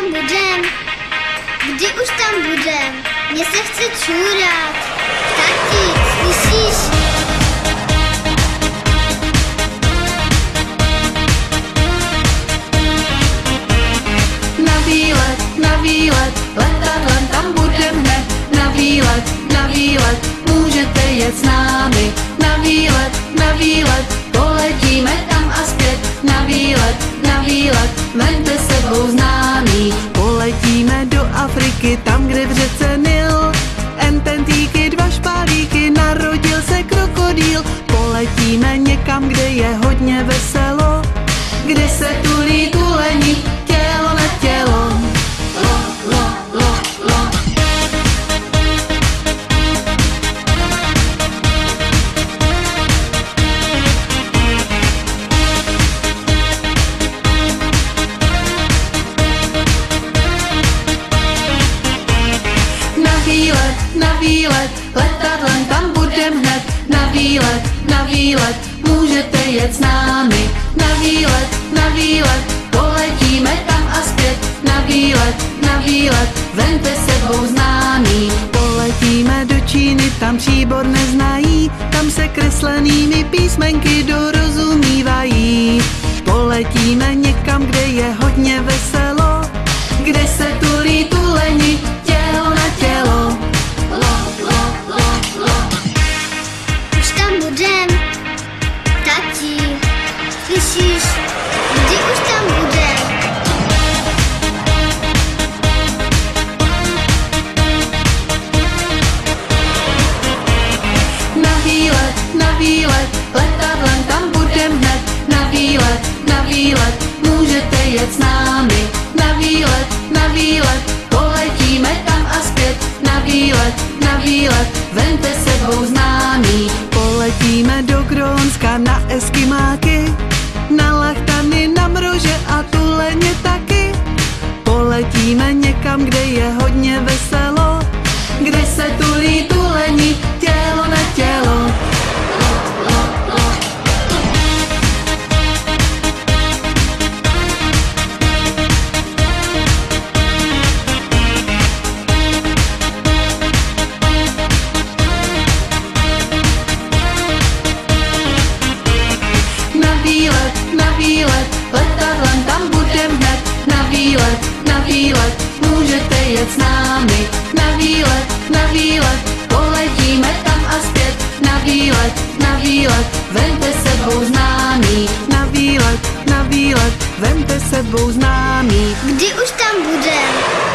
budem? Kdy už tam budem? Mně se chce čůrat. Tati, slyšíš? Na výlet, letadlem tam budem hned. Na výlet, můžete jet s námi. Na výlet, poletíme tam a zpět. Na výlet, vemte sebou známý. Poletíme do Afriky, tam, kde v řece Nil. Ententíky, 2 špalíky, narodil se krokodýl. Poletíme někam, kde je hodně veselo, Kde se tulí tuleni, tělo na tělo. Na výlet, letadlem tam budem hned. Na výlet, můžete jet s námi. Na výlet, poletíme tam a zpět. Na výlet, vemte sebou známý. Poletíme do Číny, tam příbor neznají, tam se kreslenými písmenky dorozumívají. Poletíme někam, kde je hodně veselo, Kde se tulí tuleni, tělo na tělo. Už tam budem? Tati, slyšíš? Kdy už tam budem? Na výlet, letadlem tam budem hned. Na výlet, můžete jet s námi. Na výlet, poletíme tam a zpět. Na výlet, vemte sebou známý. Poletíme do Grónska na Eskimáky, na lachtany, na mrože a tuleně taky. Poletíme někam, kde je hodně veselo, Kde se tulí tuleni, tělo na tělo. Na výlet, letadlem tam budem hned. Na výlet, můžete jet s námi. Na výlet, poletíme tam a zpět. Na výlet, vemte sebou známý. Na výlet, vemte sebou známý. Kdy už tam budem?